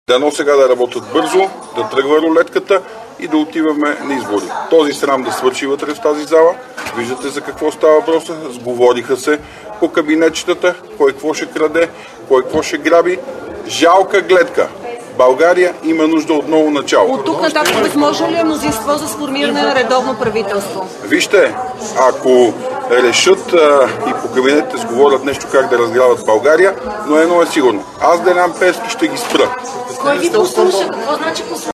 Дано сега да работят бързо, да тръгва рулетката и да отиваме на избори. Този срам да свърши вътре в тази зала. Виждате за какво става въпроса. Сговориха се по кабинетчетата, кой какво ще краде, кой какво ще граби. Жалка гледка. България има нужда от ново начало. От тук нататък възможно ли е мнозинство за сформиране на редовно правителство? Вижте, ако решат и по кабинетите сговорят нещо как да разграбят България, но едно е сигурно. Аз Делян Пеевски ще ги спра. Кой ви послуша? Какво значи послуша?